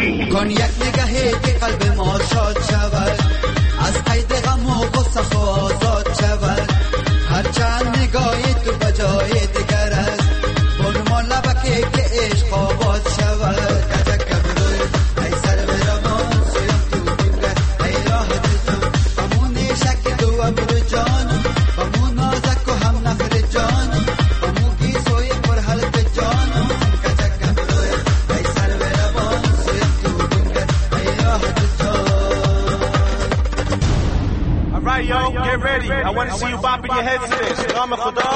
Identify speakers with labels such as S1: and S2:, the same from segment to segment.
S1: کن یک نگاهی که قلب ما شاد شود، از قید غم و غصه آزاد شود. هر چند نگاهی تو بجای دیگر است، بون ما لبکی که عشق آباد شود. کجا کبروی ای سر برمان سویم تو دنگه ای راه تو بمونی شک تو ابرو جانم، بمون نازک و هم نخر جانم، بمون گیسوی پر حلق جانم. کجا کبروی ای سر برمان سویم تو دنگه ای راه تو.
S2: Alright, yo, get ready. I want to see you bopping your heads to this. Naam Khuda.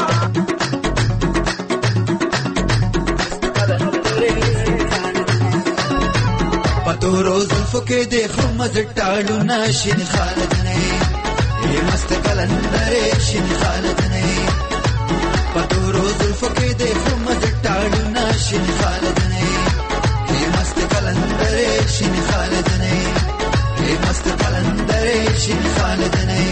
S1: पतो रोज फुके देखो मजटालू नशीन खालद नहीं, ये मस्त कलंदरे शिन खालद नहीं। पतो रोज फुके देखो मजटालू नशीन खालद नहीं, ये मस्त कलंदरे शिन खालद नहीं, ये मस्त कलंदरे शिन खालद नहीं।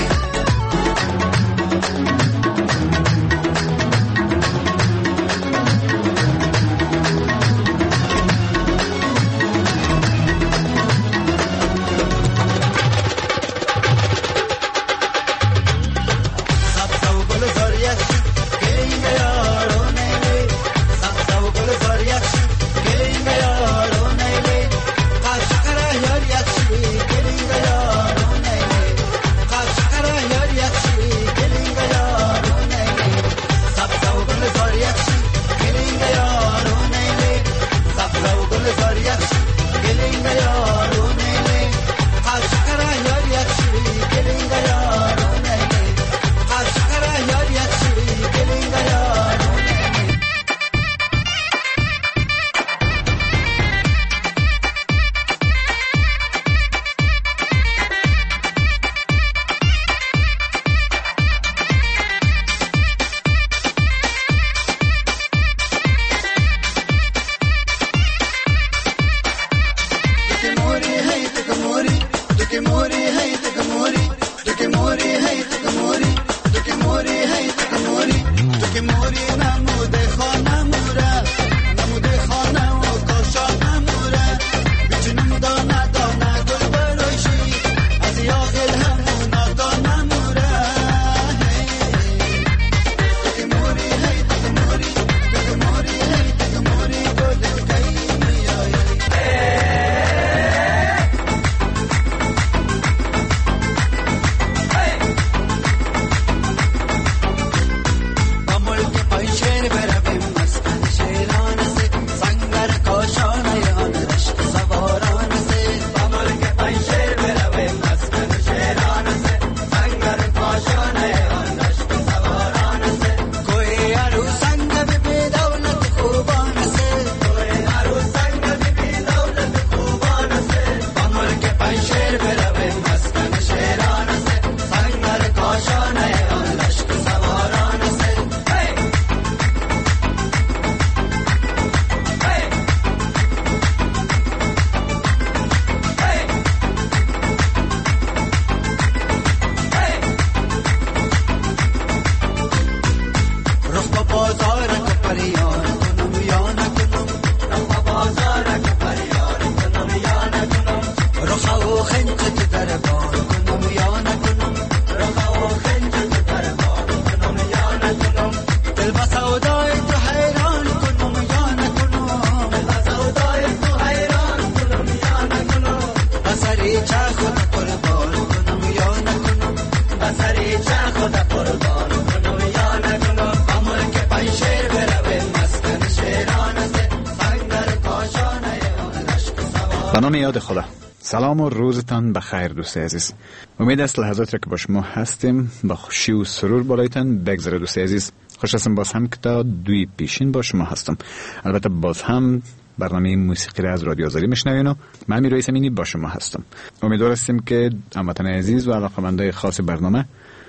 S3: به نام یاد خدا. سلام و روزتان بخیر دوست عزیز. امید است لحظاتی را که با شما هستیم با خوشی و سرور بالایتان بگذره دوست عزیز. خوش هستم باز هم که تا دوی پیشین با شما هستم. البته باز هم برنامه موسیقی را از رادیو آزادی میشنوین و من امیر رئیس امینی با شما هستم. امیدوار هستیم که هموطنان عزیز و علاقه‌مندان خاص برنامه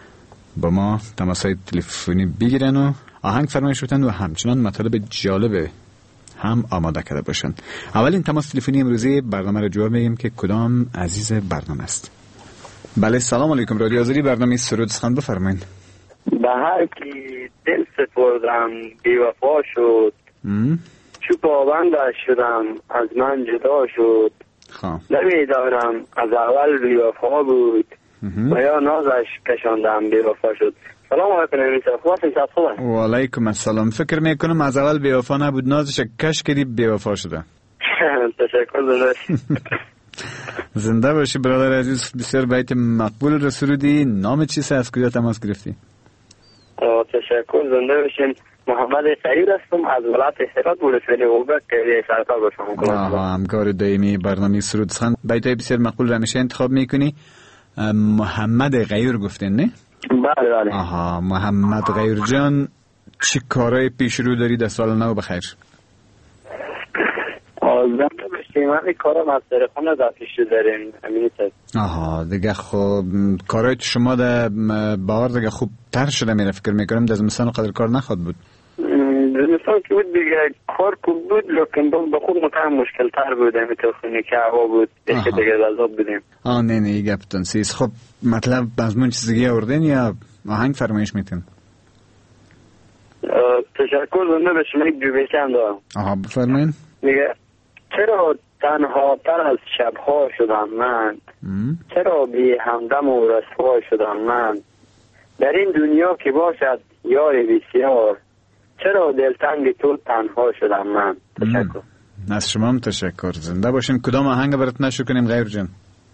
S3: با ما تماس‌های تلفنی بگیرن و آهنگ فرمایش بدن و همچنان مطالب جالب هم آماده کرده باشن. اولین تماس تلفنی امروزی برنامه رو جواب میگیم که کدام عزیز برنامه است. بله سلام علیکم، رادیو آزادی برنامه سرود سخن بفرمایید.
S4: به هر کی دل سپردم بی وفا شد، چوب آبندش شدم از من جدا شد. نمیدارم از اول بی‌وفا بود و یا نازش کشاندم بی‌وفا شد. سلام علیکم نمیشه خوب هستین صاحب خوبه؟
S3: و علیکم السلام. فکر میکنم از اول بی‌وفا نبود، نازش کش کردی بی‌وفا شده.
S4: تشکر داداش.
S3: زنده باشی برادر عزیز. بسیار بیت مقبول رو سرودی. نام چیست؟ از کجا تماس گرفتی؟
S4: تشکر. زنده باشین. محمد سعید هستم از ولایت هرات ولسوالی اوبک که سرکار باشم میکنم.
S3: همکار دائمی برنامه سرود سخن. بیتای بسیار مقبول رو همیشه انتخاب میکنی. محمد غیور گفتین نه؟
S4: بله بله.
S3: محمد غیور جان، چی کارهای پیش رو داری در سال نو بخیر؟
S4: زنده باشیم. همین کارم از تلفن در پیش رو داریم.
S3: دیگه خب کارهای شما در باور دیگه خوب تر شده میره. فکر میکنم در زمستان قدر کار نخواد بود.
S4: زمستان که بود دیگه کار خوب بود، لیکن با خود مطمئن مشکل تر بود. همین تلفنی که هوا بود که دیگه عذاب بودیم.
S3: نه یه گپ تنسیز. خب مطلب از من چیز دیگه آوردین یا آهنگ فرمایش میتین؟
S4: تشکر. زنده باشیم. یک جوبیشم دارم.
S3: بفرمایین.
S4: دیگه چرا تنها تر از شبها شدم من؟ چرا بی همدم و رسوا شدم من؟ در این دنیا که باشد یار بسیار، چرا دلتنگ تو تنها شدم من؟ تشکر.
S3: از شما هم تشکر. زنده باشین. کدام آهنگ برات نشو کنیم غیر جان؟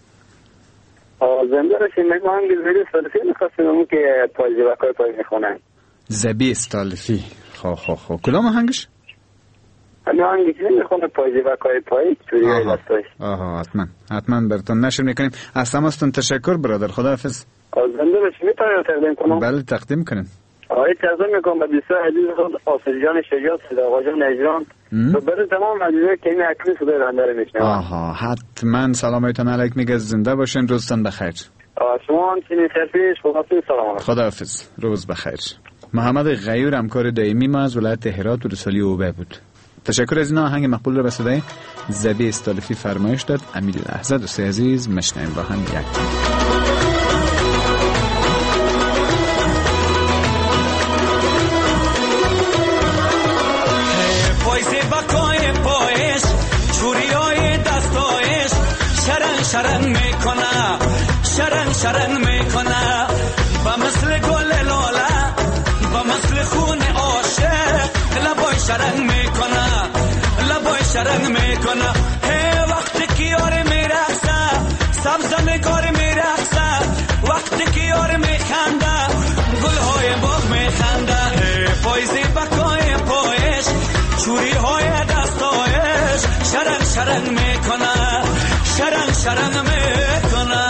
S4: زنده باشین. من آهنگ زبی استالفی میخواستیم اون که پایزی وکای پای میخونن.
S3: زبی استالفی. خب کدام آهنگش؟
S4: همین آهنگی که میخونه پایزی وکای پای توری های دستایش.
S3: حتما براتون نشر میکنیم. از تماستون تشکر برادر. خداحافظ.
S4: زنده باشین. میتونم تقدیم کنم؟
S3: بله تقدیم کنین.
S4: تقدیم میکنم به دوستان عزیز خود آصف جان شجاع، صدا جان نجران و برای تمام عزیزایی که این اکنون صدای بنده رو میشنون.
S3: حتما سلامتون علیک میگه. زنده باشین. روزتون بخیر.
S4: شما همچنین خیرپیش. خداحافظ. سلام.
S3: خداحافظ. روز بخیر. محمد غیور همکار دائمی ما از ولایت هرات ولسوالی اوبه بود. تشکر از این آهنگ مقبول رو به صدای زبی استالفی فرمایش داد. امید لحظه. دوست عزیز مشنویم با هم یک.
S5: شرن میکنه با مثل گل لاله، با مثل خون عاشق لبای شرن میکنه هی وقتی که یار میرقصه سبز نگار میرقصه، وقتی که یار میخنده گلهای باغ میخنده. هی پایزی بکای پایش چوری های دستایش شرن میکنه شرن میکنه.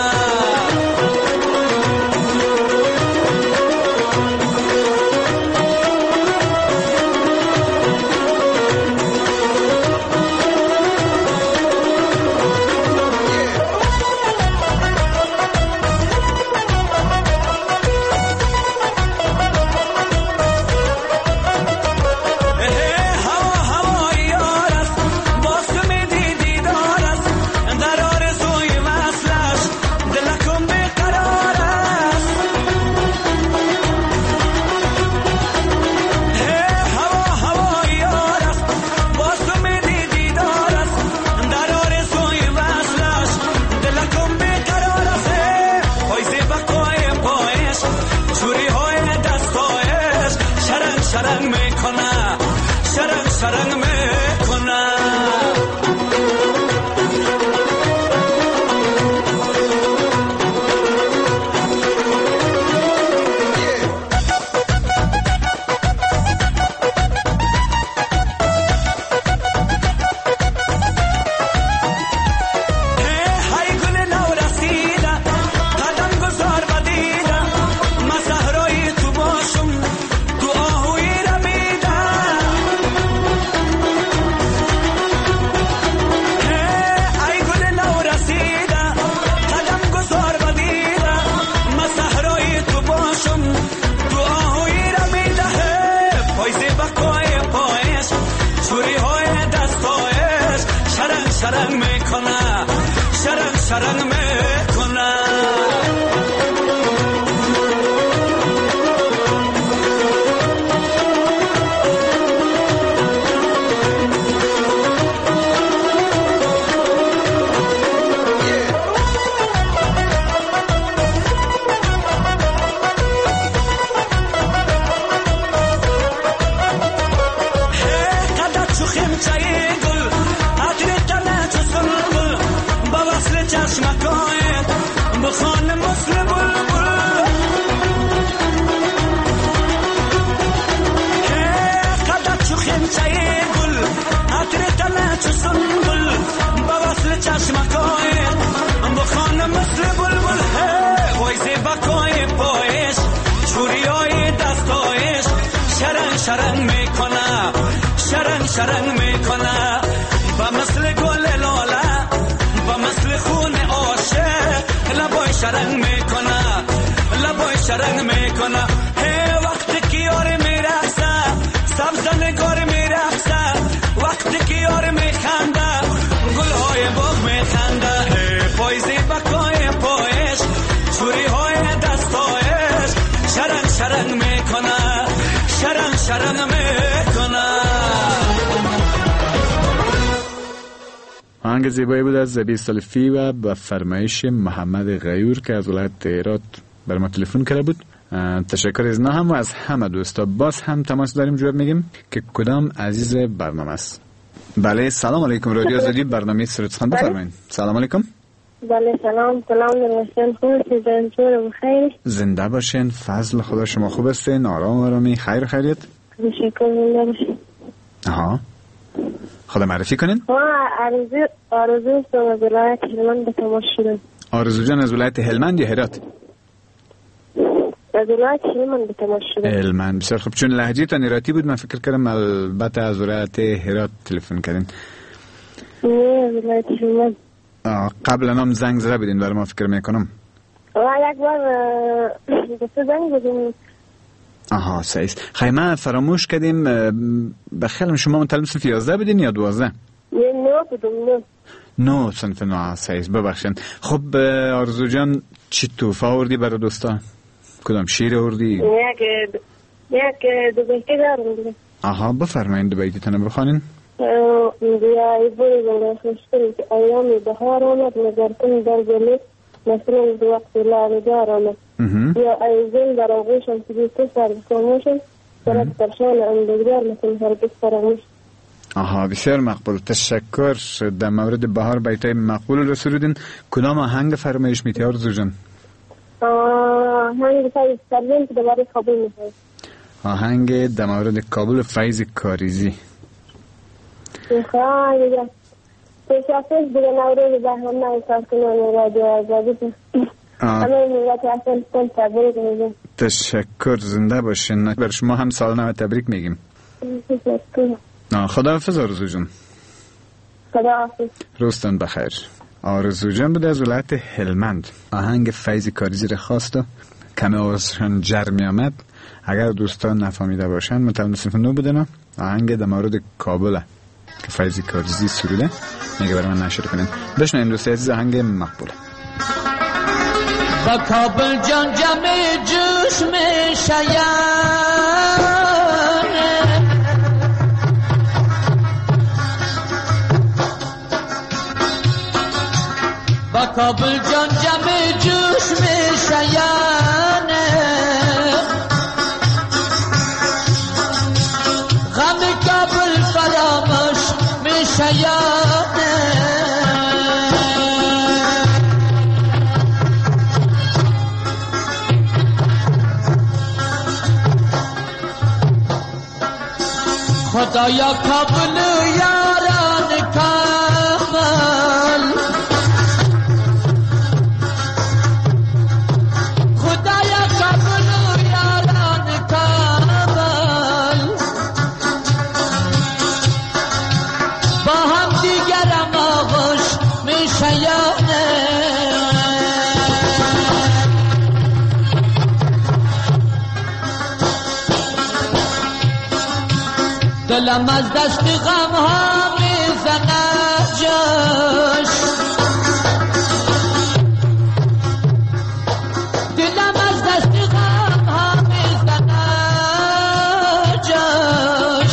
S5: شرنگ میکنه و مثل گل لاله و مثل خون عاشق لبای شرنگ میکنه لبای شرنگ میکنه هی وقتی که یار میرقصه سبز نگار میرقصه وقتی که یار میخنده گلهای باغ میخنده هی پایزی بکای پایش چوری های دستایش شرنگ شرنگ میکنه شرنگ شرنگ میکنه.
S3: آهنگ زیبایی بود از زبی سالفی و با فرمایش محمد غیور که از ولایت هرات بر ما تلفن کرده بود. تشکر از نه هم و از همه دوستا. باز هم تماس داریم جواب میگیم که کدام عزیز برنامه است. بله سلام علیکم رادیو آزادی برنامه سرودخان بفرمایید. سلام علیکم.
S6: بله سلام درستان خوب زنجور بخیر.
S3: زنده باشین. فضل خدا شما خوب هستین؟ آرام آرامی خیر خیریت؟
S6: تشکر زنده باشین.
S3: آها خدا معرفی کنین.
S6: ما آرزو از ولایت هلمند به تماس شدم.
S3: آرزو جان از ولایت هلمند یا هرات؟
S6: از ولایت هلمند به تماس شدم.
S3: هلمند بسیار خوب. چون لهجه تان هراتی بود من فکر کردم البته از ولایت هرات تلفن کردین.
S6: نه ولایت هلمند.
S3: قبلا هم زنگ زده بودین برای ما فکر میکنم.
S6: یک بار دسته زنگ بودیم.
S3: آها صحیح. خیمه فراموش کردیم بخیرم شما متعلم صنف 11 بدین یا 12؟
S6: نه بودم
S3: نه صنف 9 صحیح ببخشین. خب آرزو جان چی توفه آوردی برای دوستا؟ کدام شیر آوردی؟
S6: یک دو بیتی دارم.
S3: آها بفرمایید دو بیتی تنه بخوانین.
S6: بیایی بوری زنده خوشتری که ایامی بهار آمد نظرتون در جلی مثلا دو وقت لعبدار آمد یا ایزین در آغوشم که بیسته سر بساموشم برد ترشان اندگدار مثل هرگز فراموش.
S3: آها بسیار مقبول. تشکر. در مورد بهار بیتای مقبول رو سرودین. کدام آهنگ فرمایش میتی آرزو جان؟
S6: آهنگ فیض کاریزی که دوباره کابل میخواد.
S3: آهنگ در مورد کابل فیض کاریزی.
S6: خیلی تشکر دیگه نوروز زحمت نایسار کنم رادیو آزادی همه میگه اصلا کن تبریک میگم.
S3: تشکر زنده باشین. بر شما هم سال نو تبریک میگیم.
S6: تشکر.
S3: خداحافظ آرزو جان.
S6: خداحافظ.
S3: روزتون بخیر. آرزو جان بود از ولایت هلمند. آهنگ فیض کاریزی رو خواست و کمی آوازشان جر می آمد. اگر دوستان نفهمیده باشن متعلم صنف 9 بودن. آهنگ در مورد کابل که فیض کاریزی سروده میگه برای من نشر کنین. بشنویم دوستی عزیز آهنگ مقبوله.
S5: با کابل جان جمع جوش می شیانه با کابل جان جمع جوش می شیانه غم کابل فراموش می شیانه خدایا کابل یاران کامل خدایا کابل یاران کامل با هم دیگرم آغوش میشیانه دلم از دست غم ها میزنه جوش دلم از دست غم ها میزنه جوش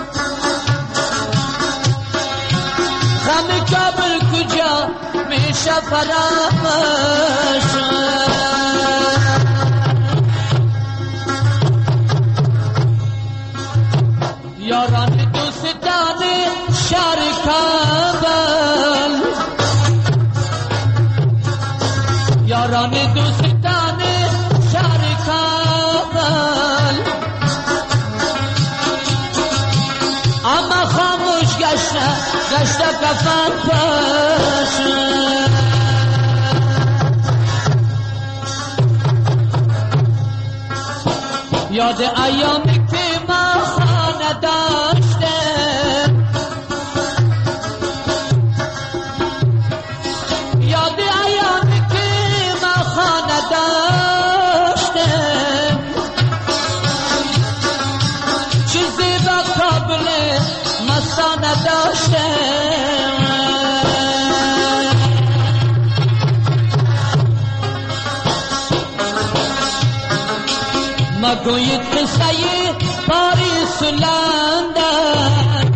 S5: غم کابل کجا میشه فراموش یاران دوستان شهر کابل یاران دوستان شهر کابل اما خاموش گشته کفن پاش یاد ایامی که ما خانه داشته مگوید قصه پاریس و لندن،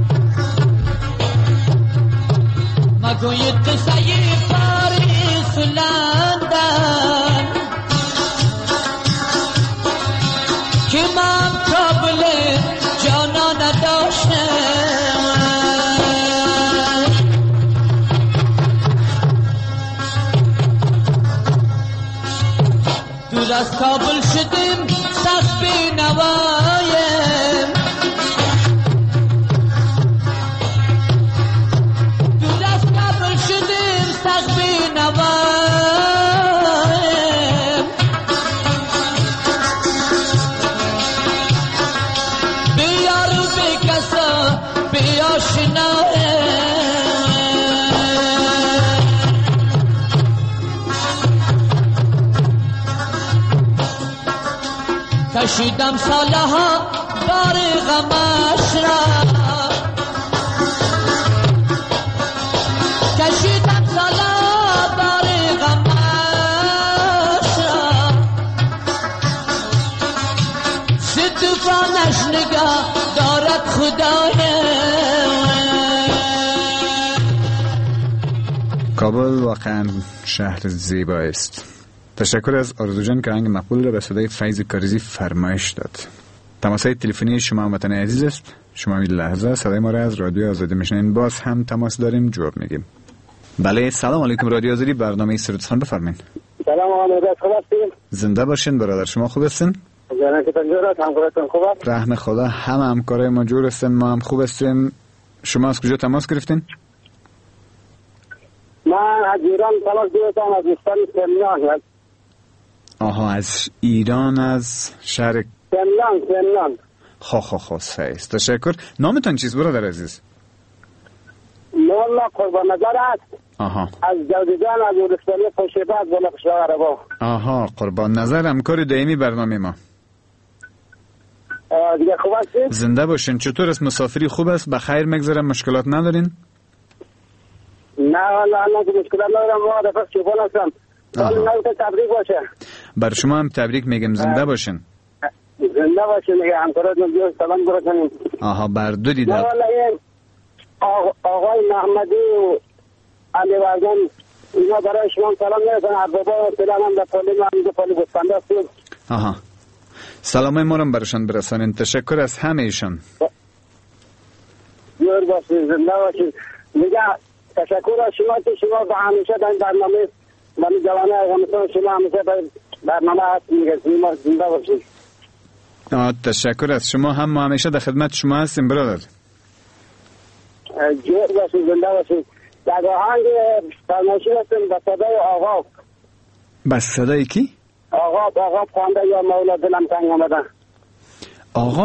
S5: مگوید قصه پاریس و لندن، که من قابل جانا نداشتم. دور از کابل شدیم سخت بینوایم، دور از کابل شدیم سخت بینوایم، بیار و بکسا بیاشنایم. کشیدم سالها بار غمش را، کشیدم سالها بار غمش را، ستفانش نگاه دارد خدایم.
S3: کابل واقعا شهر زیبا است. تشکر از آرزو جان که آهنگ مقبول را به صدای فیض کاریزی فرمایش داد. تماسهای تلفنی شما هموطن عزیز است. شما این لحظه صدای ما را از رادیو آزادی میشنین. باز هم تماس داریم، جواب میگیم. بله، سلام علیکم. رادیو آزادی، برنامه سرودستان، بفرمایید.
S4: سلام آقا، خوب هستین؟
S3: زنده باشین برادر. شما خوب هستین؟
S4: جانم که تنجورات همکارتون خوب است؟
S3: رحم خدا همه همکارای ما جور هستن، ما هم خوب هستیم. شما از کجا تماس گرفتین؟
S4: من از ایران تماس گرفتم، از استان سمنان.
S3: آها، از ایران، از شهر
S4: سمنان.
S3: خو سعیز. تشکر. نامتان چیست برادر عزیز؟
S4: مولا قربان نظر است.
S3: آها.
S4: از جوزجان، از ولسوالی خوشبخت بالا قشنگ عربا.
S3: آها، قربان نظر، همکار دائمی برنامه ما.
S4: دیگه خوب هستید؟
S3: زنده باشین. چطور است؟ مسافری خوب است؟ بخیر میگذره؟ مشکلات ندارین؟
S4: نه والله مشکلات ندارم، ما رفت شبان هستم. سال نو تبریک باشه.
S3: بر شما هم تبریک میگم. زنده باشین.
S4: زنده باشین. دیگه همکاراتون بیاد سلام برسونید.
S3: آها، بر دو دیدار.
S4: نه والله آقای محمدی و علی وردان اینا برای شما سلام میرسن. عبابا و سلام هم در پالی محمد پالی بستنده هستیم.
S3: آها، سلام ما رو برشان برسانین. تشکر از همه ایشان.
S4: بیار باشید، زنده باشید. دیگه تشکر از شما که شما به همیشه در برنامه من جوانه افغانستان شما همیشه در برنامه هست. میگه زنده باشید.
S3: تشکر از شما، هم ما همیشه در خدمت شما هستیم برادر.
S4: جور باشید، زنده باشید. در آهنگ فرمایشی هستیم به صدای آقا.
S3: به صدای کی؟
S4: آقا خوانده یا مولا دلم تنگ آمده.
S3: آقا؟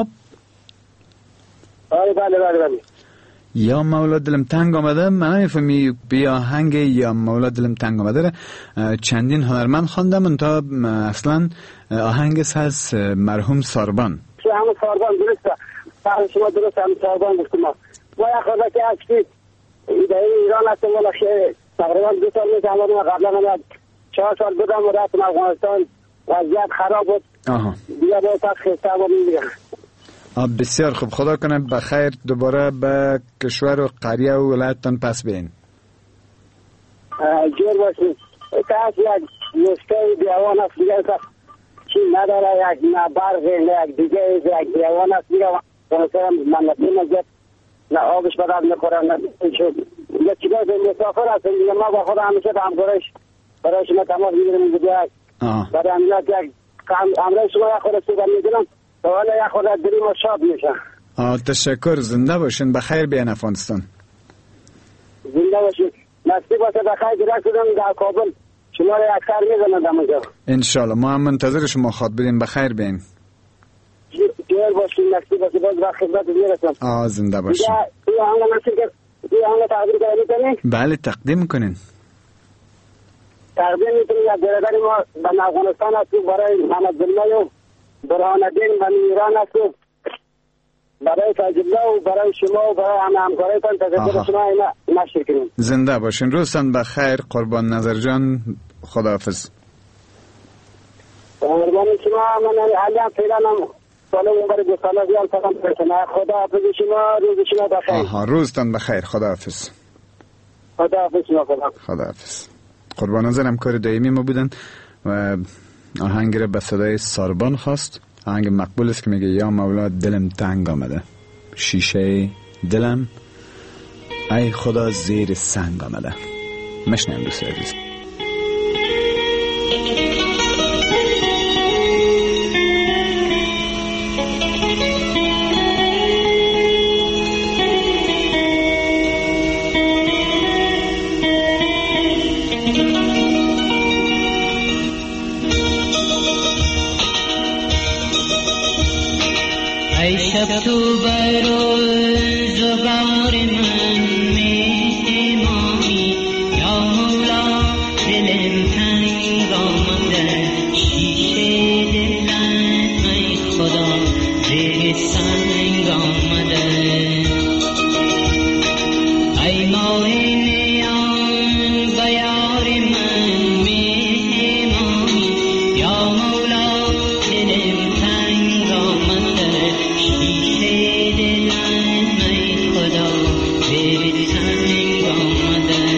S4: بله.
S3: یا مولا دلم تنگ آمده. من نمیفهمی بیا آهنگ یا مولا دلم تنگ آمده چندین هنرمند خواندم تا اصلا آهنگ از مرحوم ساربان.
S4: همون ساربان درسته. شما درسته، همون ساربان گفتم. ما یک خدا که اکسید در ایران هستم، ولی تقریبا 2 سال میشه همون قبلا من 4 سال بودم و رفتم افغانستان، وضعیت خراب بود. دیگه باید تا خسته بودم دیگه.
S3: بسیار خوب، خدا کنه بخیر دوباره به کشور و قریه و ولایتتان پس بیاین.
S4: جور باشید. تاس یک نسکه دیوان هست دیگه چی نداره، یک نه برقی نه یک دیگه یک دیوان هست دیگه مثلا من نتیم نه آبش بدر نخوره نه شد دیگه چیگه مسافر هستیم دیگه. ما با خود همیشه به همکارش برای شما تماس میگیریم دیگه. برای امیلات یک امرای شما یک خود صبح میگیرم حالا یک خود دریم و شاد میشه.
S3: تشکر. زنده باشین. بخیر بیان افغانستان.
S4: زنده باشین. نصیب باشه بخیر. درک شدم در کابل شما را یک سر میزنم اونجا
S3: انشالله. ما هم منتظر شما خواد بریم. بخیر بیان.
S4: جور باشین. نصیب باشه باز وقت خدمت میرسم.
S3: زنده باشین.
S4: این آهنگ نصیب که این آهنگ تقدیم کنید؟
S3: بله تقدیم میکنین.
S4: تقدیم میکنید. یک برادر ما به افغانستان هستیم برای محمد الله و برهان الدین من ایران هستم، برای تاج الله و برای شما و برای همه همکارایتان تشکر شما اینا نشر کنیم.
S3: زنده باشین. روزتان بخیر. قربان نظر جان. خداحافظ.
S4: قربان شما. من الان فعلا سال اون برای 2 ساله بیان سلام برسنه. خدا حافظ شما، روز شما بخیر.
S3: آها، روزتان بخیر. خدا حافظ.
S4: خدا حافظ شما.
S3: خدا حافظ. قربان از همکار دائمی ما بودن و آهنگ را به صدای ساربان خواست. آهنگ مقبول است که میگه یا مولا دلم تنگ آمده، شیشه دلم ای خدا زیر سنگ آمده. مشنیم دوست عزیز.
S7: ای شب تو برو زبار من مهمانی، یا مولا دلم تنگ آمده، شیشه دلم ای خدا زیر سنگ آمده. ای ماه نیان به یار من مهمانی، یا مولا دلم تنگ آمده، شیشه دلم ای خدا زیر سنگ آمده.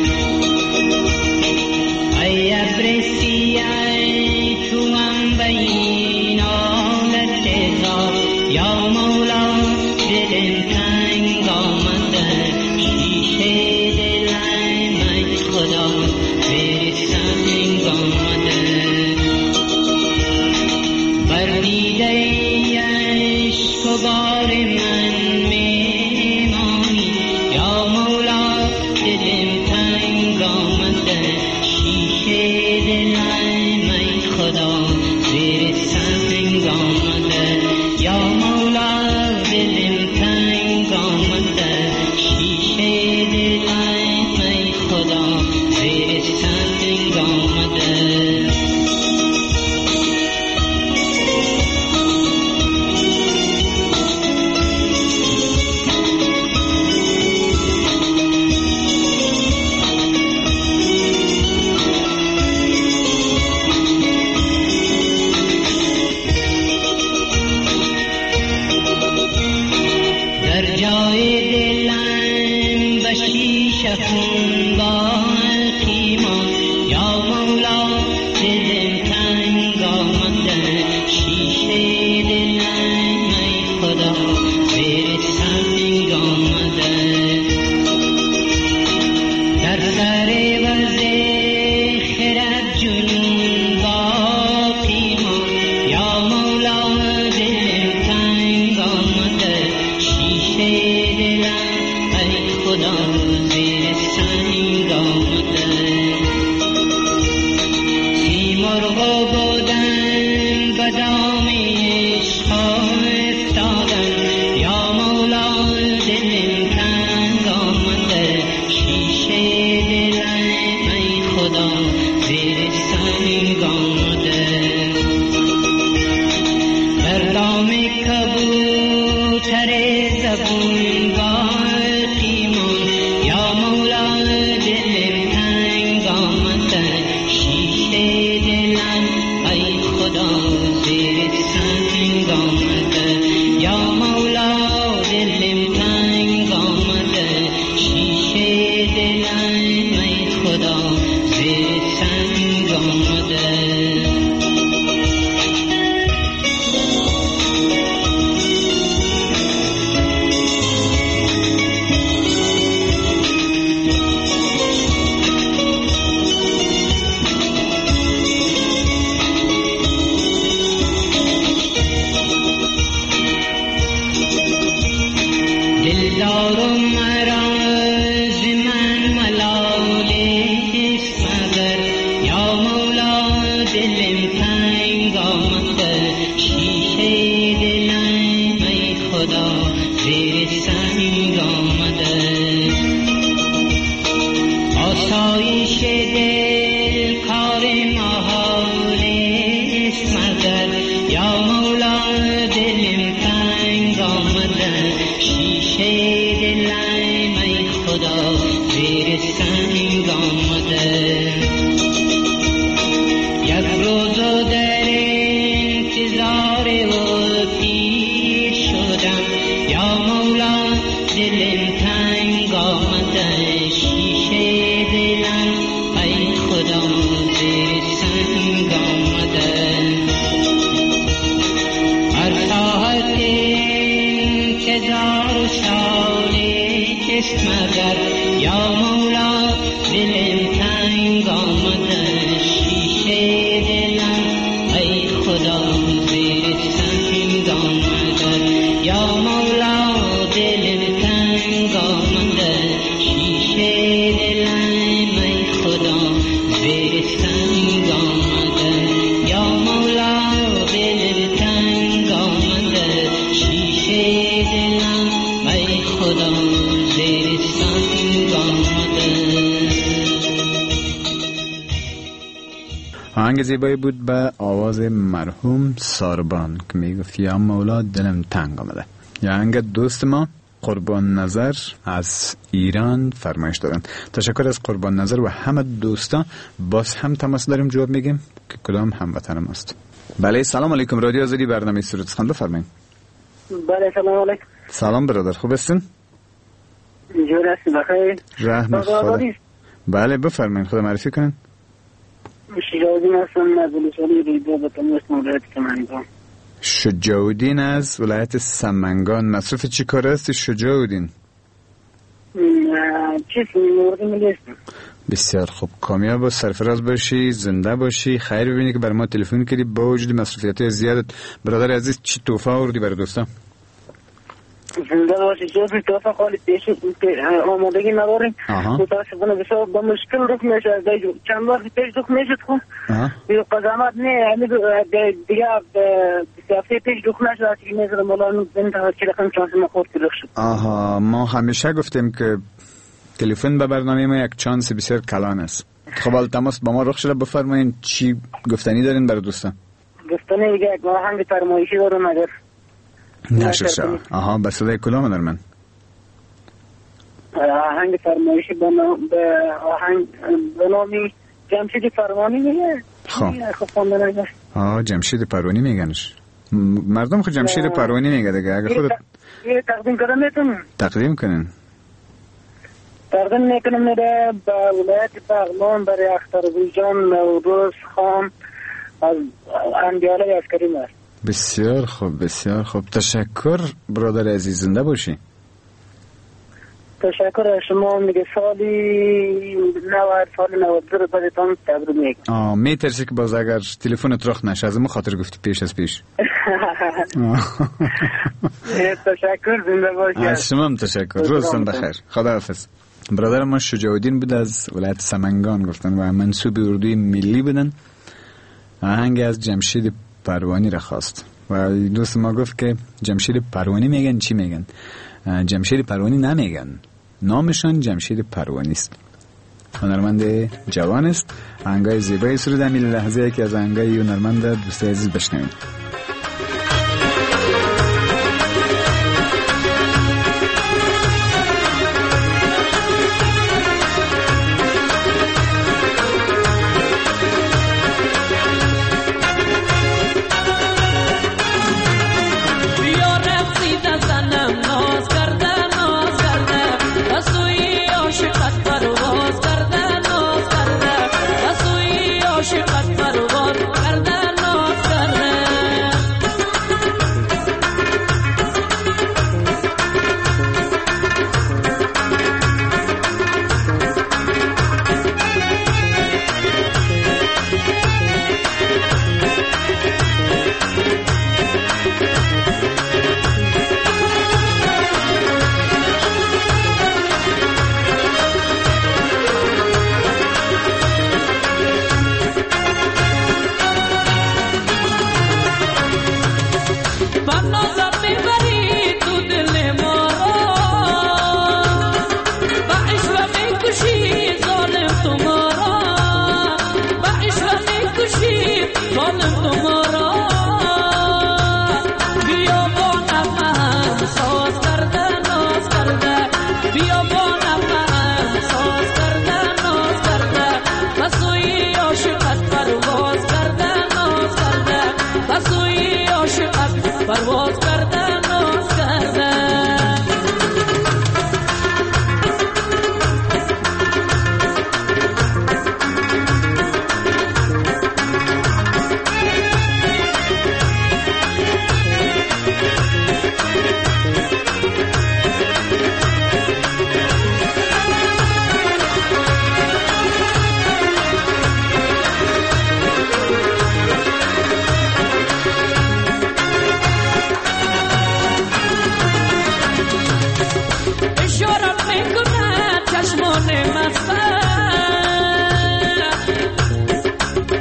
S7: ای ابر سیاه توام بین آلت زار، یا مولا دلم تنگ آمده، شیشه دلم ای خدا زیر سنگ آمده. بر دیده عشق و بار من میمانی، یا مولا دلم تنگ آمده، شیشه دلم ای خدا زیر سنگ آمده. یا مولا دلم تنگ آمده، شیشه دلم ای خدا زیر سنگ آمده. در جای دلم به شیشه خون باقی ماند، یا مولا دلم تنگ آمده، شیشه دلم ای خدا زیر سنگ آمده. در سر وز خرد جنون باقی ماند، یا مولا دلم تنگ آمده، شیشه دلم ای خدا زیر سنگ آمده. سیمرغ بودن به دام عشق افتادن، یا مولا دلم تنگ آمده، شیشه دلم ای خدا زیر سنگ آمده. بر دام کبوتر زبون باقی ماند، یا مولا دلم تنگ آمده، شیشه دلم ای خدا زیر سنگ آمده. یا مولا دلم تنگ آمده، شیشه دلم ای خدا زیر سنگ آمده. دلدار مرا ز من ملال است مگر، یا مولا دلم تنگ آمده، شیشه دلم ای خدا زیر سنگ آمده. آسایش دل کار محال است مگر، یا مولا دلم تنگ آمده، شیشه دلم ای خدا زیر سنگ آمده. یک روز و در است مگر یا مولا دلم تنگ آمده شیشه دلم ای خدا زیر سنگ آمده یا مولا دلم تنگ آمده شیشه دلم ای خدا زیر سنگ آمده یا مولا دلم تنگ آمده شیشه دلم ای خدا زیر سنگ آمده.
S3: آهنگ زیبایی بود به آواز مرحوم ساربان که میگفت یا مولا دلم تنگ آمده. یا آهنگ دوست ما قربان نظر از ایران فرمایش دادن. تشکر از قربان نظر و همه دوستا. باز هم تماس داریم جواب میگیم که کدام هموطن ماست. بله سلام علیکم، رادیو آزادی برنامه سرود سخن بفرمایید.
S4: بله سلام علیکم.
S3: سلام برادر، خوب هستین؟
S4: جور هستی بخیر؟
S3: رحم خدا. بله بفرمایید، خدا معرفی کنین.
S4: شجاعالدین هستم از ولسوالی ریدا به تماس ولایت سمنگان.
S3: شجاعالدین از ولایت سمنگان. مصروف چی کار هستی شجاعالدین؟
S4: چیز مورد ملی هستم.
S3: بسیار خوب، کامیاب و سرفراز باشی، زنده باشی، خیر ببینی که بر ما تلفن کردی با وجود مصروفیت زیادت. برادر عزیز چی تحفه آوردی برای دوستا؟
S4: زنده باشی. جزوی تحفه خالی پیش آمادگی نداریم. متاسفانه بسیار با مشکل رخ میشه. چند وقت پیش رخ میشد خون بیرو قضامت نه دیگه هفته پیش رخ نشد. از که میزرم مولا بنتها چی رقم چانس ما خورد که رخ شد.
S3: ما همیشه گفتیم که تلفن به برنامه ما یک چانس بسیار کلان است. خب حال تماس با ما رخ شده، بفرمایید چی گفتنی دارین برای دوستان؟
S4: گفتنی دیگه یک آهنگ فرمایشی دارم اگر
S3: نشد شد. به صدای کدام در من؟
S4: آهنگ فرمایشی به آهنگ به نامی جمشید پروانی میگه.
S3: خب جمشید پروانی میگنش. مردم خود جمشید پروانی میگه دیگه. اگه خودت
S4: تقدیم کنم میتونم
S3: تقدیم کنین.
S4: تقدیم میکنم میره به ولایت بغلان برای اختربیجان نوروز خان از اندیاله عسکری است.
S3: بسیار خوب بسیار خوب. تشکر برادر عزیز، زنده باشی.
S4: تشکر از شما. میگه سالی 92 رو بدتان تبریک میگم.
S3: میترسی که باز اگر تلفنت رخ نشه از ما خاطر گفتی پیش از پیش.
S4: تشکر، زنده باشی.
S3: از شما هم تشکر. روزتون بخیر. خداحافظ. برادر ما شجاعالدین بود از ولایت سمنگان گفتن و منسوب اردوی ملی بودن. آهنگ از جمشید پروانی را خواست و دوست ما گفت که جمشید پروانی میگن چی میگن؟ جمشید پروانی نمیگن، نامشان جمشید پروانی است. هنرمند جوان است. آهنگای زیبایی سرود امیل لحظه که از آهنگای هنرمند دوست عزیز بشنویم.
S8: عاشقت پروار کردن ناز کرده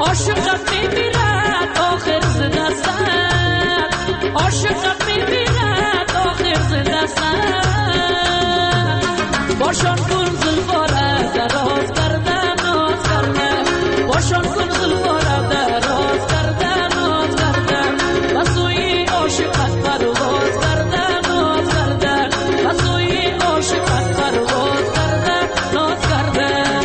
S8: عاشقت میمیرد آخر ز دستت عاشقت میمیرد آخر ز دستت باشان کن زلفاره دراز کردن ناز کردن باشان کن زلفاره دراز کردن ناز کردن بسوی عاشقت پرواز کردن ناز کردن بسوی عاشقت پرواز کردن ناز کردن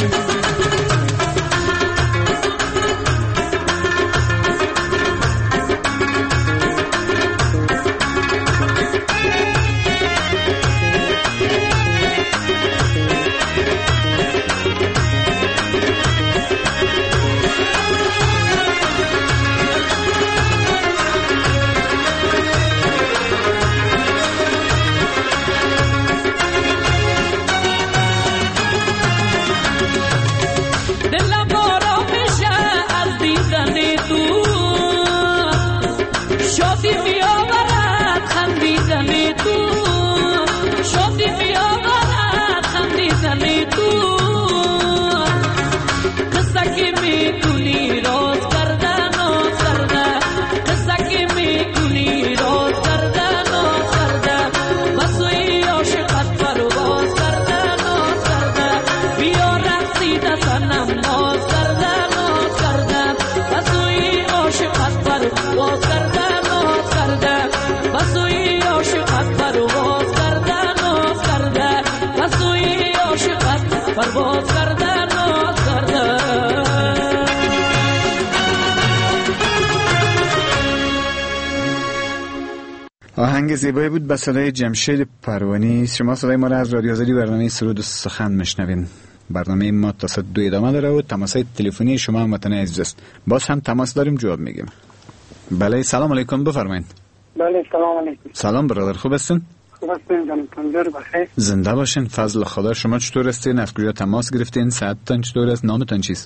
S3: آهنگ زیبایی بود به صدای جمشید پروانی. شما صدای ما را از رادیو آزادی برنامه سرود و سخن میشنوین. برنامه ما تا ساعت 2 ادامه داره و تماسای تلفنی شما هموطنان عزیز است. باز هم تماس داریم، جواب میگیم. بله سلام علیکم، بفرمایید.
S9: بله سلام علیکم.
S3: سلام برادر، خوب هستین؟
S9: خوب هستین جان، تنظر بخیر.
S3: زنده باشین، فضل خدا. شما چطور هستین؟ از کجا تماس گرفتین؟ ساعتتان چطور است؟ نامتان چیست؟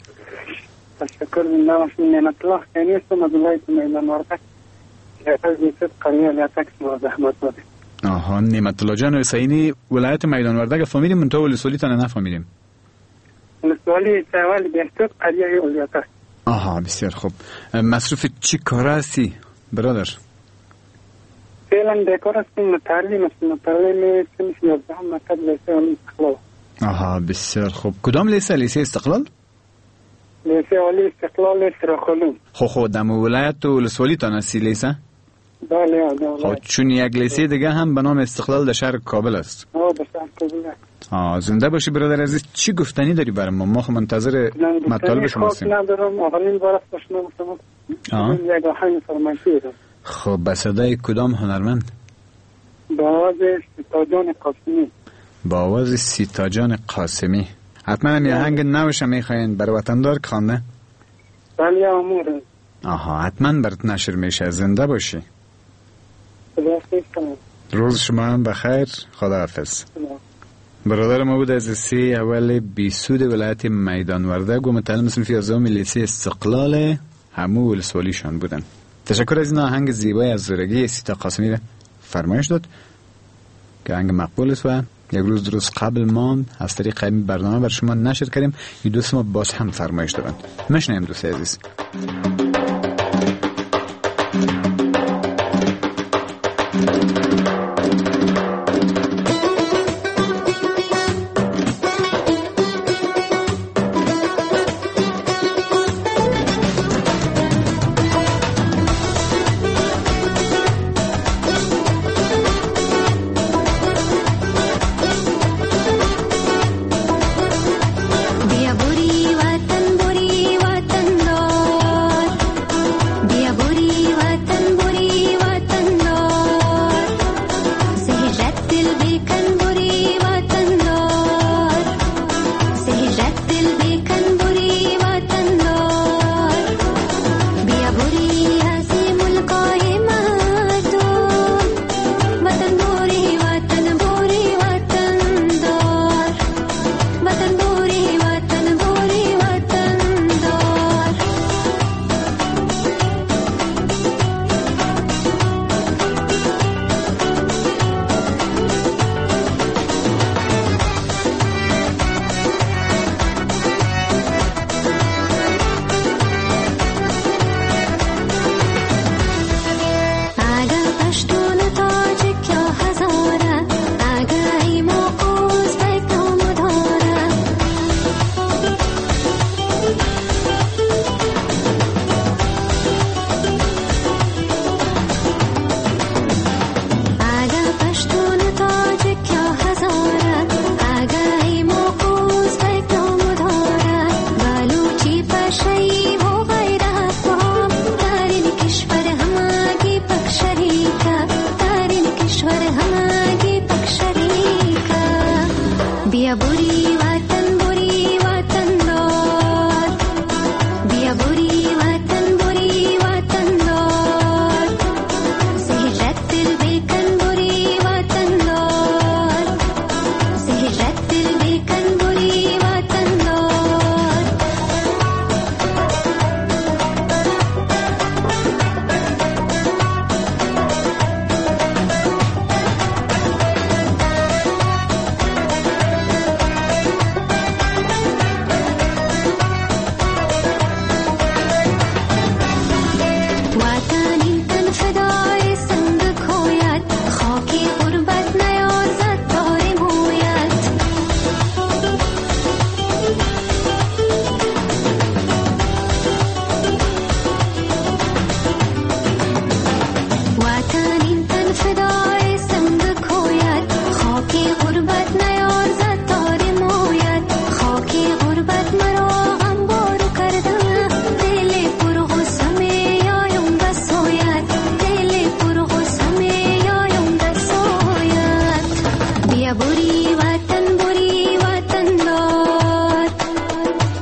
S9: تشکر. نامم نعمت الله حسینی است، از ولایت میدان ورده. از میسد قریه لیاتک ما زحمت بده.
S3: آها، نعمت الله جان حسینی ولایت میدان ورده فهمیدیم، من تو ولسوالی تان نفهمیدیم.
S9: ولسوالی سوال بیستد قریه لیاتک.
S3: آها بسیار خوب. مصروف چی کار هستی برادر؟
S9: فعلا بیکار هستیم، متعلم هستیم، متعلم سنف 11 مکتب لیسه علی استقلال.
S3: آها بسیار خوب. کدام لیسه؟ لیسه استقلال؟
S9: لیسه علی استقلال سراخلون.
S3: خو دم ولایت و ولسوالی تان هستی لیسه؟
S9: بله.
S3: خب چون یک لیسه دیگه هم به نام استقلال در شهر کابل است.
S9: به شهر کابل است.
S3: زنده باشی برادر عزیز. چی گفتنی داری برام؟ ما خب منتظر مطالب شما هستیم.
S9: ندارم، اولین بار است آشنا میشم. یک آهنگ فرمایشی دارم.
S3: خب به صدای کدام هنرمند؟
S9: با آواز سیتاجان قاسمی.
S3: با آواز سیتاجان قاسمی. حتما این آهنگ نوشم میخواین بر وطندار خوانده؟
S9: بله امور.
S3: آها حتما برات نشر میشه. زنده باشی. روز شما هم بخیر. خداحافظ. برادر ما بود از سی اول بیسود ولایت میدان ورده و متعلم صنف 11 لیسه استقلال، همو ولسوالیشان بودن. تشکر از این آهنگ زیبای از زورگی سیتا قاسمی را فرمایش داد که آهنگ مقبول است و یک روز درست قبل ما از طریق این برنامه بر شما نشر کردیم. این دوست ما باز هم فرمایش دادن. مشنیم دوست عزیز.
S10: بیا بوری وطن دار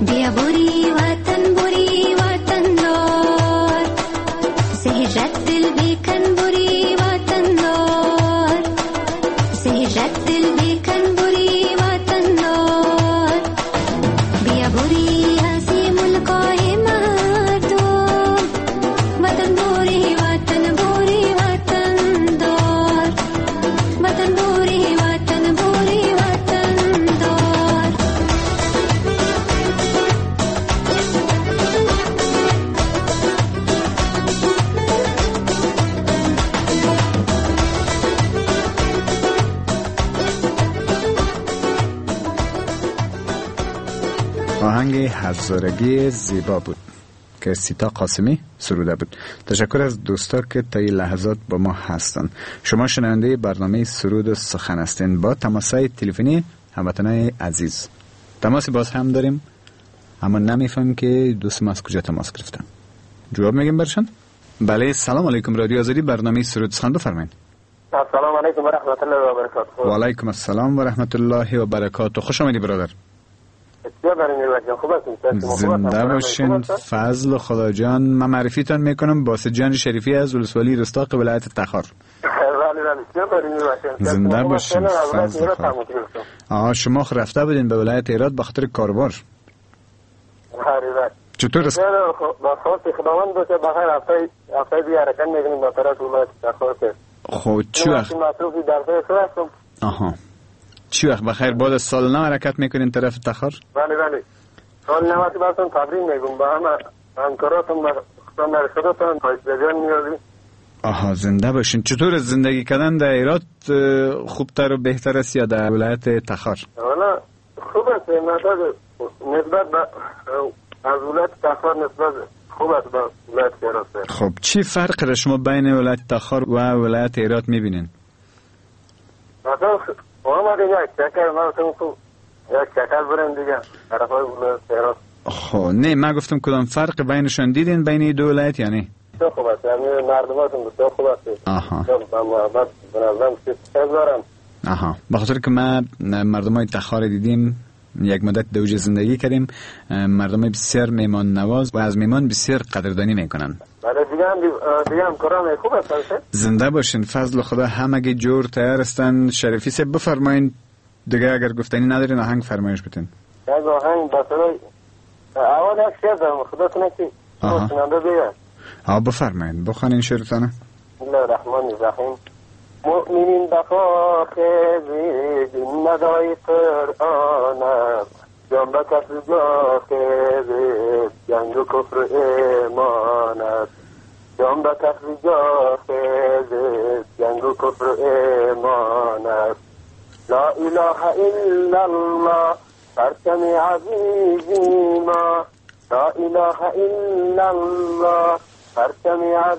S10: بیا بوری وطن دار سهجت دل بیکن بوری وطن دار سهجت دل بیکن بوری وطن دار بیا بوری هسی ملکای مردم وطن بوری وطن دار وطن بوری وطن دار
S3: آهنگ هزارگی زیبا بود که سیتا قاسمی سروده بود. تشکر از دوستا که تا این لحظات با ما هستن. شما شنونده برنامه سرود و سخن هستین با تماسای تلفنی هموطنای عزیز. تماسی باز هم داریم اما نمیفهم که دوست ما از کجا تماس گرفتن. جواب میگیم برشن؟ بله. سلام علیکم. رادیو آزادی برنامه سرود سخن بفرمایید.
S11: السلام علیکم و رحمت الله و برکاته.
S3: و علیکم السلام و رحمت الله و برکاته. خوش آمدید برادر. زنده باشین. فضل خدا جان. من معرفیتان میکنم باسط جان شریفی از ولسوالی رستاق ولایت تخار. زنده باشین. فضل خدا. شما رفته بودین به ولایت ایراد به خاطر کاربار. چطور است؟
S11: با خواست خداوند باشه بخیر هفته بی حرکت میکنیم با طرف ولایت تخار.
S3: خود چی وقت؟ چی وقت بخیر بعد از سال 9 حرکت میکنین طرف تخار؟
S11: بله سال 9 وقتی براتون تبریک میگم با همه همکاراتون خدا مرشداتون پایشدگان نیازی.
S3: زنده باشین. چطور زندگی کردن در ایراد خوبتر و بهتر است یا در ولایت تخار؟
S11: والا خوب است. نسبت به از ولایت تخار نسبت خوب است با ولایت ایراد.
S3: خب چی فرق را شما بین ولایت تخار و ولایت ایراد میبینین؟
S11: مثلا آمده یک چکر یک چکر بریم دیگه طرفای ولایت ایراد.
S3: خب نه من گفتم کدام فرق بینشان دیدین بین دو ولایت یعنی؟
S11: تو خوب است. یعنی مردماتون تو خوب است. با محبت بنظرم سیستم دارم.
S3: بخاطر که ما مردمای تخار دیدیم یک مدت دوجه زندگی کردیم. مردمای بسیار میمان نواز و از میمان بسیار قدردانی میکنن.
S11: بله دیگه هم کارام خوب است.
S3: زنده باشین. فضل خدا. همگی جور تیار هستن. شریفی سه بفرمایین دیگه. اگر گفتنی ندارین آهنگ فرمایش بتین.
S11: یک آهنگ بسرای اول یک شعر دارم خدا کنه که شنونده دیگه.
S3: بفرمایین بخوانین شعرتانه.
S11: بسم الله الرحمن الرحیم. مؤمنین بفا خیزید ندای قرآنم جان به کفر جا خیزید جنگ و کفر ایمانت جان به کفر جا خیزید جنگ و کفر ایمانت لا اله الا الله پرچم عزیزی ما لا اله الا الله پرچم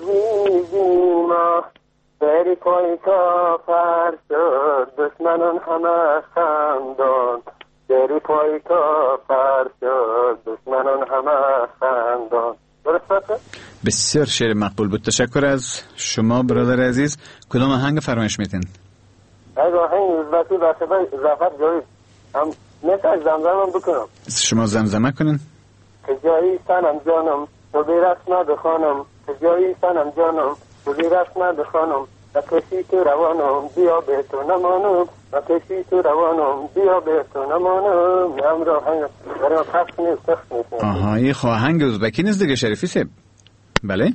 S11: عزیزی ما بری پای کافر شد دشمنان همه خندان بری پای کافر شد دشمنان همه خندان. درسته؟
S3: بسیار شعر مقبول بود. تشکر از شما برادر عزیز. کدام آهنگ فرمایش میتین؟
S11: یک آهنگ ازبتی بسیار زفر جایی هم مثل زمزمم بکنم.
S3: شما زمزمه کنین؟
S11: که جایی سنم جانم تو بی رسمه بخانم که جایی سنم جانم تو بی رسمه بخانم نکشی تو روانم بیا به تو نمانم نکشی تو روانم بیا به تو نمانم. امرو هنگ برای پس نیست تخت نیست.
S3: این خواهنگ ازبکی نیست دیگه شریفی سیب. بله.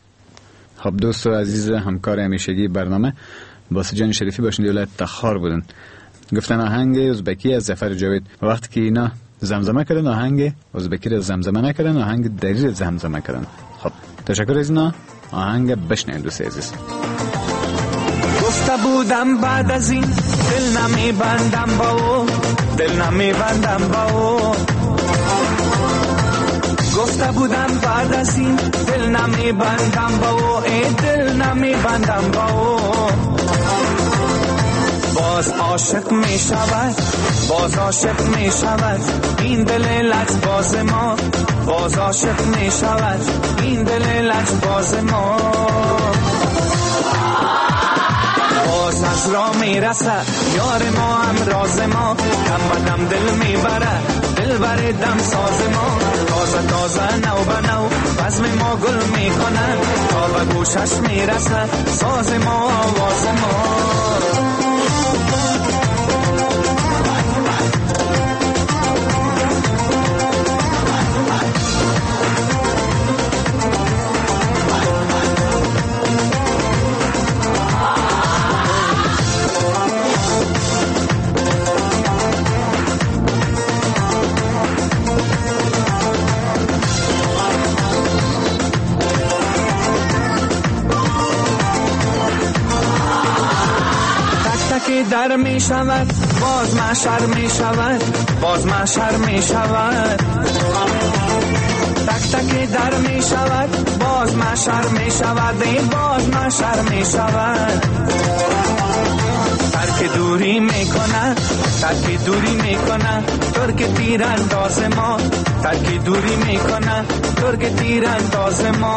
S3: خب دوست و عزیز همکار همیشگی برنامه باسط جان شریفی باشند ولایت تخار بودن. گفتن آهنگ ازبکی از ظفر جاوید. وقتی که اینا زمزمه کردن آهنگ ازبکی را زمزمه نکردن آهنگ دری را زمزمه کردن. خب تشکر از اینا. آهنگ بشنوید دوست عزیز.
S5: گفته بودم بعد از این دل نمیبندم با او دل نمیبندم با او گفته بودم بعد از این دل نمیبندم با او دل نمیبندم با او باز عاشق می شود باز عاشق می شود این دل لج باز ما باز عاشق می شود این دل لج باز ما باز از راه می رسد یار ما هم راز ما کم بدم دل می بره دل بر دم ساز ما تازه تازه نو به نو بزم ما گل میکنه تا به گوشش میرسه ساز ما آواز ما در می شود باز محشر می شود باز محشر می شود تک تک در می شود باز محشر می شود باز محشر می شود ترک دوری می کنه ترک دوری می کنه ترک تیر انداز ما ترک دوری می کنه ترک تیر انداز ما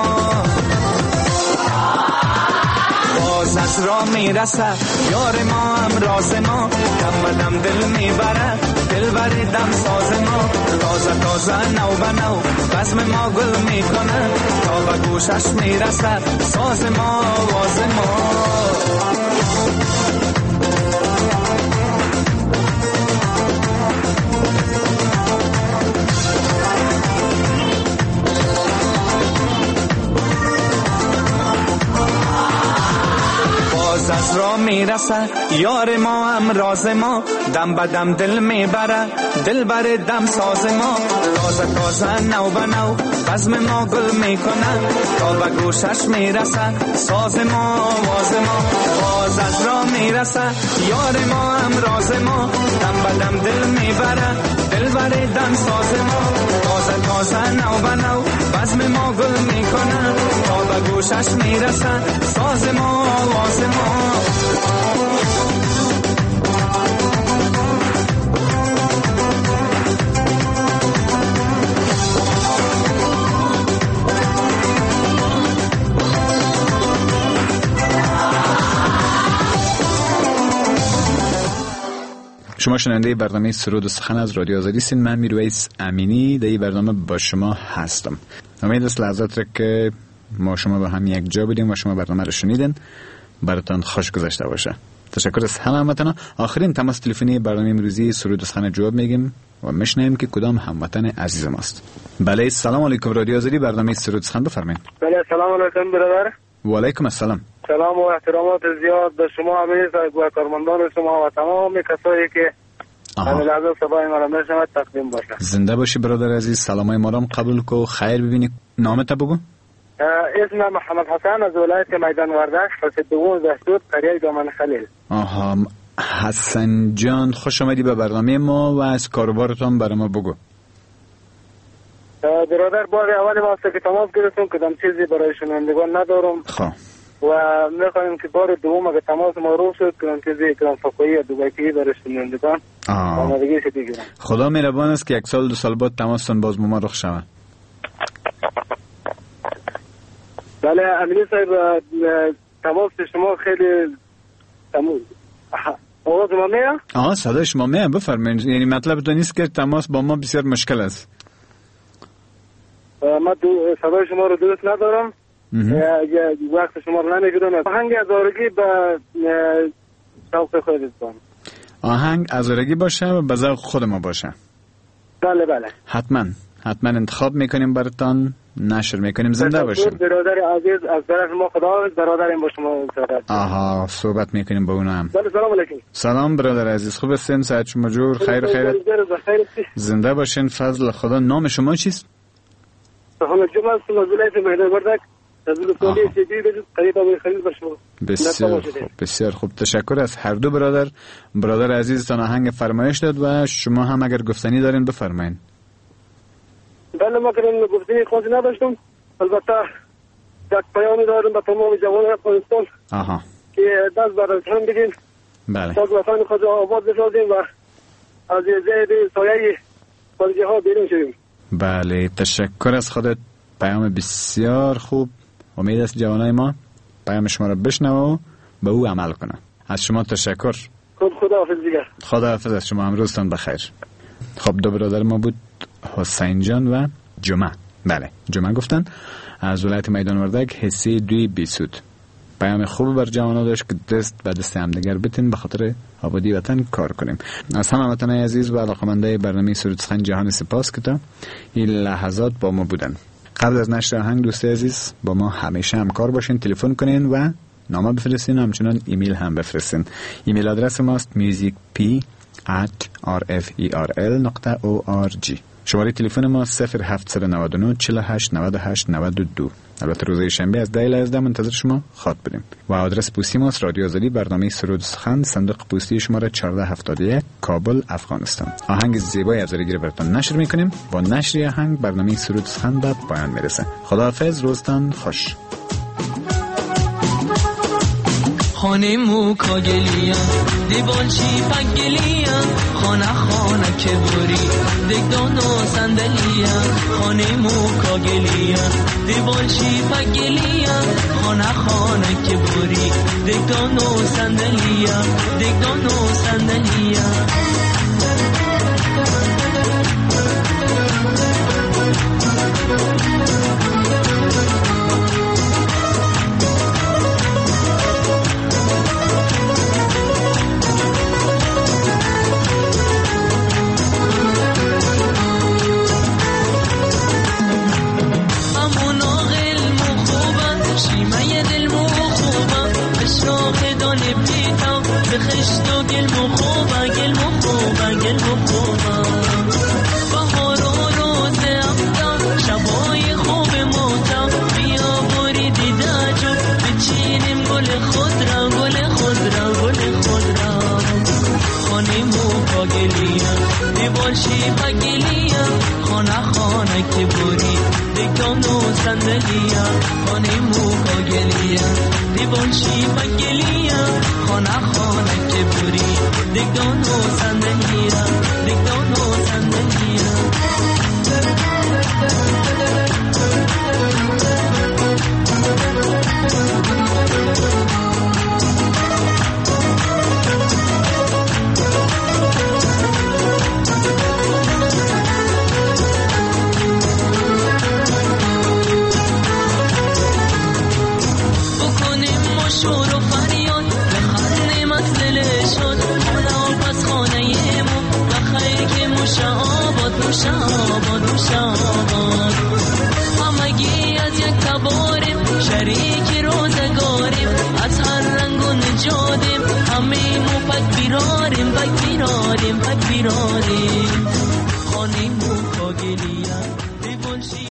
S5: باز از راه میرسه یار ما هم راز ما دم به دم دل میبره دل بر دم ساز ما تازه تازه نو به نو بزم ما گل میکنه تا به گوشش میرسه ساز ما آواز ما از راه میرسه یار ما هم راز ما دم به دم دل میبره دل بر دم ساز ما تازه تازه نو به نو بزم ما گل میکنه تا به گوشش میرسه ساز ما آواز ما باز از راه میرسه یار ما هم راز ما دم به دم دل میبره دل بر دم ساز ما تازه تازه نو به نو بزم ما گل میکنه تا به گوشش میرسه ساز ما آواز ما
S3: شما شنونده برنامه سرود و سخن از رادیو آزادی هستین. من میرویس امینی در این برنامه با شما هستم. امید است لحظات را که ما شما با هم یک جا بودیم و شما برنامه رو شنیدین براتان خوش گذشته باشه. تشکر از همه هموطنان. آخرین تماس تلفنی برنامه امروزی سرود و سخن جواب میگیم و میشنویم که کدام هموطن عزیز ماست. بله سلام علیکم رادیو آزادی برنامه سرود و سخن بفرمایید.
S9: بله سلام علیکم برادر.
S3: و علیکم السلام.
S9: سلام و احترامات زیاد به شما امیر و کارمندان شما و تمام کسایی که همین لحظه صدای ما را میشنوند تقدیم باشه.
S3: زنده باشی برادر عزیز. سلامای ما را قبول کو. خیر ببینی. نامت بگو.
S9: اسم محمد حسن از ولایت میدان وردک فصل دوم دستور قریه دامن خلیل.
S3: آها حسن جان خوش آمدی به برنامه ما و از کاروبارتان برای ما بگو.
S9: برادر بار اول ما که تماس گرفتم کدام چیزی برای شنوندگان ندارم.
S3: خب
S9: و میخوایم که بار دوم اگه تماس ما رو شد کدام چیزی کدام فقهی یا دوبایتی برای شنوندگان آمادگی شد بگیرم. خدا
S3: مهربان است که یک سال دو سال بعد تماستون باز ما رخ شود.
S9: بله امیر صاحب تماس شما خیلی آواز ما میاد؟
S3: صدای شما میاد بفرمایید. یعنی مطلب تو نیست که تماس با ما بسیار مشکل است.
S9: من صدای شما رو درست ندارم. وقت شما رو نمیگیرم. آهنگ ازارگی به شوق خودتون.
S3: آهنگ ازارگی باشه و به ذوق خود ما باشه.
S9: بله بله.
S3: حتما انتخاب میکنیم براتون نشر میکنیم. زنده باشیم.
S9: برادر عزیز از طرف ما خداحافظ. برادریم با شما
S3: صحبت میکنیم با اون هم.
S9: بله سلام علیکم.
S3: سلام برادر عزیز. خوب هستین؟ صحت شما جور؟ خیر. زنده باشین. فضل خدا. نام شما چیست؟
S9: محمد جمعه از ولایت میدان وردک.
S3: بسیار خوب. تشکر از هر دو برادر عزیزتان آهنگ فرمایش داد و شما هم اگر گفتنی دارین بفرمایید.
S9: بله ما کنم گفتنی خاصی نداشتم. البته یک پیامی دارم به تمام جوانان افغانستان که دست بر هم بگیم.
S3: بله.
S9: تا وطن خود آباد بسازیم و از زیر سایه خارجی ها بیرون شویم.
S3: بله تشکر از خودت. پیام بسیار خوب. امید است جوانای ما پیام شما را بشنوه و به او عمل کنه. از شما تشکر.
S9: خداحافظ دیگر.
S3: خداحافظ از شما. امروزتان بخیر. خب دو برادر ما بود، حسین جان و جمعه. بله جمعه گفتن از ولایت میدان وردک، حصه 2 بیسود. پیام خوب بر جوانان داشت که دست به دست هم دیگر بتین به خاطر آبادی وطن کار کنیم. از همه وطنای عزیز و علاقمندای برنامه سرود سخن جهان سپاس که تا این لحظات با ما بودن. قبل از نشر آهنگ دوست عزیز با ما همیشه همکار باشین، تلفن کنین و نامه بفرستین، همچنان ایمیل هم بفرستین. ایمیل آدرس ماست musicp@rferl.org. شماره تلفن ما 0799 48 98 92. البته روز شنبه از 10 تا 11 منتظر شما خط بدیم. و آدرس پستی ما رادیو آزادی، برنامه سرود سخن، صندوق پستی شماره 1471، کابل، افغانستان. آهنگ زیبای از رادیو براتون نشر میکنیم. با نشر آهنگ برنامه سرود سخن به پایان میرسه. خداحافظ، روزتان خوش.
S8: خانه موکا گلیم دیوان چی پگلیم، خانه خانه که بری دگدان و صندلیم. خانه موکا گلیم دیوان چی پگلیم، خانه خانه که بری دگدان و صندلیم، دگدان و صندلیم. خشت و گل مخوبه گل مخوبه گل مخوبه، بهار و روز افتا شبای خوب موتا، بیا بری دیده جو بچینیم گل خود را گل خود را گل خود را. خانه موکا گلیم دیوال شیپا گلیم، خانه خانه که بری دگدان و صندلیم. خانه موکا گلیم دیوال شیپا گلیم، خانه خانه که بری دگدان و صندلیم، دگدان و صندلیم. همگی از یک تباریم، شریک روزگاریم، از هر رنگ و نژادیم، همه مو پک بیراریم، پک بیراریم، پک بیراریم. خانه مو کاگلیم